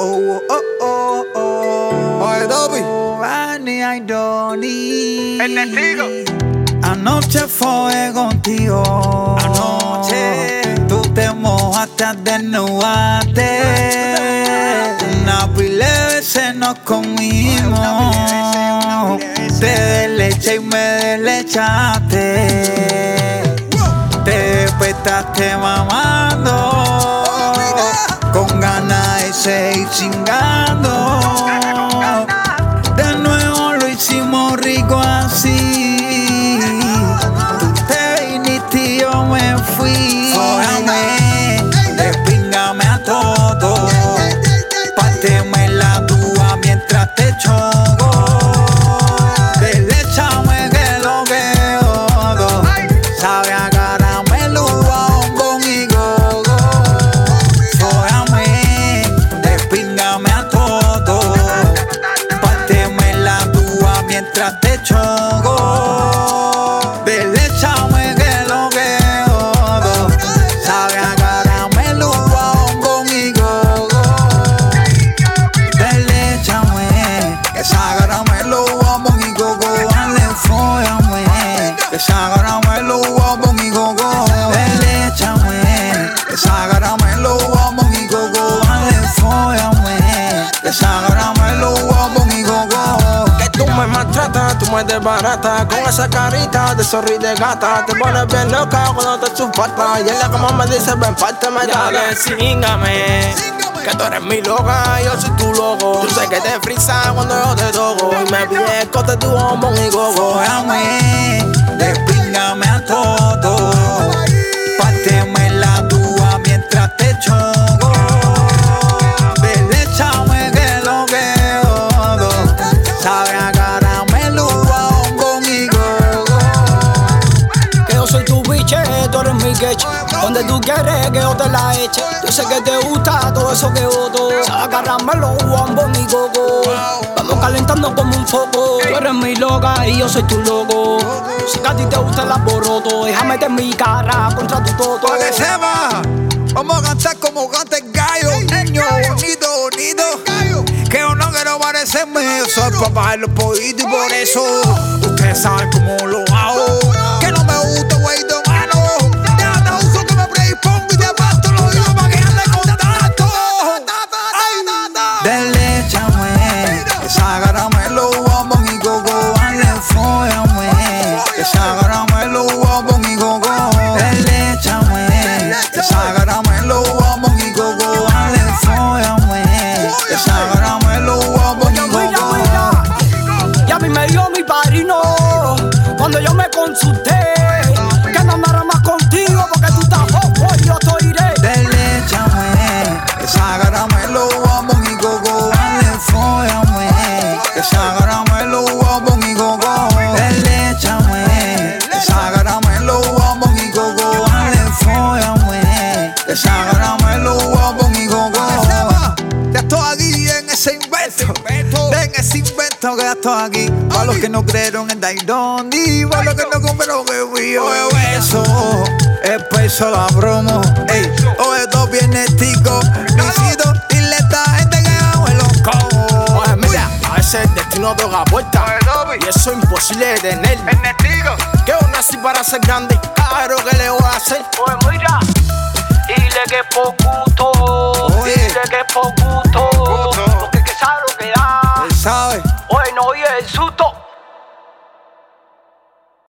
Oye, Dobby. El testigo. Anoche fue contigo. Anoche. Tú te mojaste a desnudarte. Una pila de veces nos comimos. Te desleché y me deslechaste. Te despertaste mamando. Con ganas de seguir chingando. De nuevo lo hicimos rico así. Tú te viniste y yo me fui. Fójame, despíngame a todo. Párteme la tuba mientras te choco. Deléchame que lo que jodo. Sabe a caramelo, bombón y gogo. Fójame, despíngame a todo. Párteme la tuba mientras te choco. Deléchame que lo que jodo. Sabe a caramelo, bombón y gogo. Deléchame, que sabe caramelo, bombón y gogo. Dale, fójame, que sabe caramelo, bombón y gogo. Deléchame, que sabe caramelo, bombón y gogo. Dale, fójame, que sabe caramelo, bombón y gogo. Que tú me maltratas, tú me desbaratas. Con esa carita de zorri de gata. Te pones bien loca cuando te chupatas. Y en la cama me dice ven párteme, dale, síngame. Que tú eres mi loca, yo soy tu loco. Yo sé que te frisa cuando yo te toco. Y me pides cote tu bombón y gogo. Fójame, despíngame a todo. Párteme la tuba mientras te choco. Deléchame que lo que jodo. Sabe a caramelo, bombón y gogo. Que yo soy tu biche, tú eres mi queche. Donde tú quieres que yo te la eche. Yo sé que te gusta todo eso que voto. Sabe a caramelo, bombón y gogo. Vamos calentando como un foco. Tú eres mi loca y yo soy tu loco. Sé que a ti te gusta el alboroto. Déjame meter mi cara contra tu toto. Para que sepa, vamos a cantar como canta el gallo. Niño bonito, bonito. Que yo no quiero parecerme. Yo soy papá de los pollitos y por eso ustedes saben cómo lo hago. Que no me gusta, güey, de mano. Déjate uso que me predispongo y te pasto los oídos para que ande con tanto. Deléchame, que sabe caramelo, bombón y gogo. Dale, fójame, que sabe caramelo, bombón y gogo. Deléchame, que sabe caramelo, bombón y gogo. Dale, fójame, que sabe caramelo, bombón y gogo. Y a mí me dio mi padrino cuando yo me consulté. Que no andara más contigo porque tú estás ojo y yo te iré. Deléchame, que sabe caramelo, bombón y gogo. Dale, fójame, que sabe caramelo, bombón y gogo. Deléchame, que sabe caramelo, bombón y gogo. Dale, fójame, que sabe caramelo, bombón y gogo. Ya estoy aquí en ese invento, en ese invento que ya estoy aquí. Para los que no creyeron en Daidoni, para los que no compraron que fui yo. Eso es peso la promo. Ey, oye, todo viene tico, visito, dile a esta gente que hago el loco. Oye, mira, a veces el destino toca puerta. Y eso es imposible de tener. El testigo. Que yo nací para ser grande. Claro que le voy a hacer. Pues mira, dile que es por gusto. Oye. Dile que es por gusto. Porque que sabe lo que da. Él sabe. Oye, no oye el susto.